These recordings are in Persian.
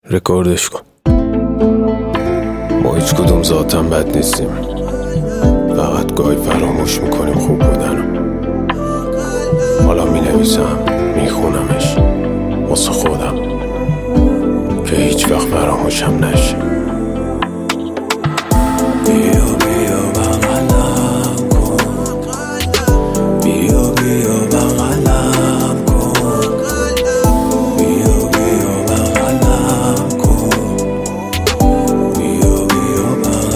رکوردش کن. ما هیچ کدوم ذاتم بد نیستیم، فقط گاهی فراموش میکنیم خوب بودنو. حالا مینویسم میخونمش واسه خودم که هیچ وقت فراموشم نشه. بیا بیا بغلم کن، بیا بیا بغلم کن، بیا بیا بغلم کن، بیا بیا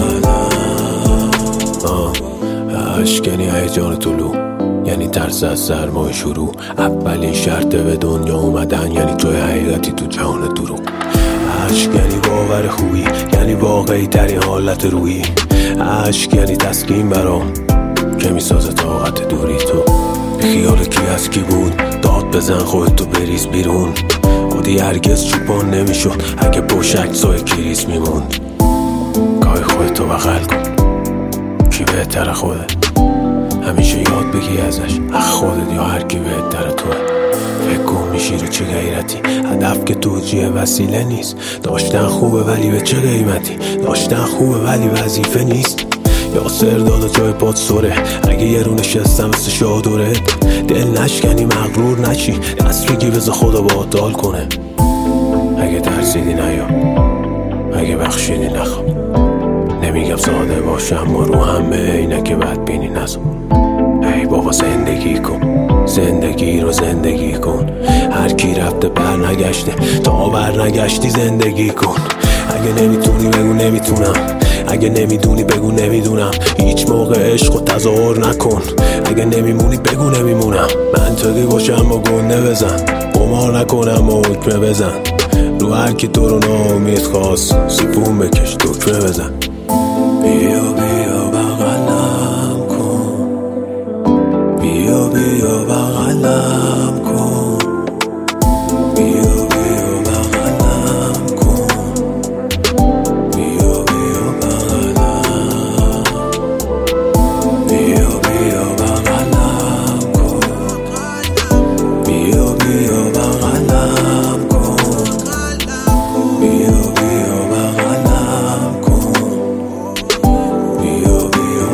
بغلم. عشق یعنی هیجان طلوع، یعنی ترس از سرمای شروع. اولین شرطه به دنیا اومدن، یعنی توی حقیقتی تو جهان دروغ. عشق یعنی باور خوبی، یعنی واقعی ترین حالت روحی. عشق یعنی تسکین برام که میسازه طاقت دوری. تو خیال کی از کی بود، داد بزن خودتو بریز بیرون. عادی هرگز چوبان نمیشد اگه پشت سای کریس میموند. گاهی خودتو بغل کن، کی بهتر خوده. همیشه یاد بگی ازش، خودت یا هر کی بهتر توه. فکر کن میشی رو چه غیرتی، هدف که توجیه وسیله نیست. داشتن خوبه ولی به چه قیمتی، داشتن خوبه ولی وظیفه نیست. یاسر دادا جای پات سره، اگه یه رو نشستم مثل شادوره. دل نشکنی مغرور نشی، دست بگی بذار خدا باهات دال کنه. اگه ترسیدی نیا، اگه بخشیدی نخوا. نمیگم ساده باشه اما رو همه اینه که بدبینی نزا. ای بابا زندگی کن، زندگی رو زندگی کن. هر کی رفته بر نگشته، تا بر نگشتی زندگی کن. اگه نمیتونی بگو نمیتونم، اگه نمیدونی بگو نمیدونم. هیچ موقع عشق و تظاهر نکن، اگه نمیمونی بگو نمیمونم. منطقی باشه اما گنده بزن، قمار نکنم و حکمه بزن. رو هر کی تو رو ناامید خواست، سیپون بکش دکمه بزن. بیا بیا بغلم کن، بیا بیا بغلم کن، بیا بیا بغلم کن، بیا بیا بغلم، بیا بیا بغلم کن، بیا بیا بغلم کن، بیا بیا بغلم کن، بیا بیا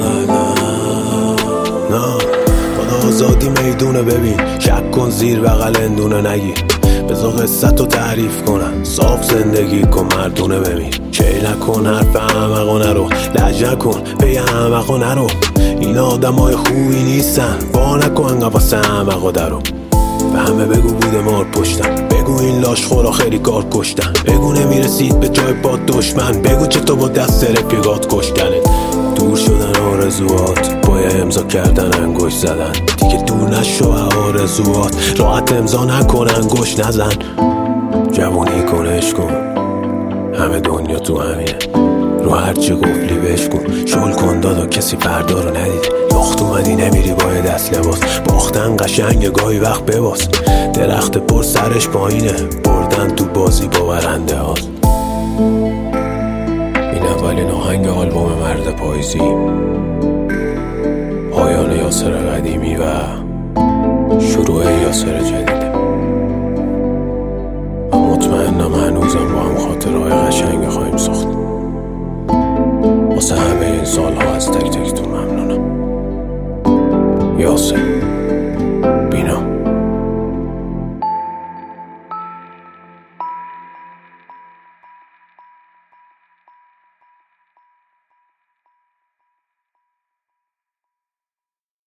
بغلم. نه خدا آزادی میدونه، ببین شک کن زیر بغل اندونه نگی. بذار قصت رو تعریف کنم، صاف زندگی کن مردونه ببین. چه نکن حرف احمقا نرو، لج نکن پی احمقا نرو. این آدم های خوبی نیستن، با نکن قفص احمقا درو. به همه بگو بوده مار پشتم، بگو این لاش خورا خیلی کار کشتن. بگو نمیرسید به جای پاد دشمن، بگو چطور با دست رفیقات کشتنت. دور شدن آرزوات، پای امضا کردن انگوش زدن. دیگه دور نشو آرزوات، راحت امضا نکن انگوش نزن. جوونی کن عشق کن، همه دنیا تو همینه. رو هرچی قفلی بشکن، شل کن دادا کسی فردا رو ندید. یخت اومدی نمیری با دست لباس، باختن قشنگ گاهی وقت بباس. درخت پر سرش پایینه، بردن تو بازی با برنده هاست. این اولین آهنگ آلبوم مرد پاییزی، پایان یاسر قدیمی و شروع یاسر جدیده. و مطمئنم هنوزم با هم خاطرهای قشنگ خواهیم ساخت. واسه همه این سالها از تک تکتون ممنونم. یاسر بینا.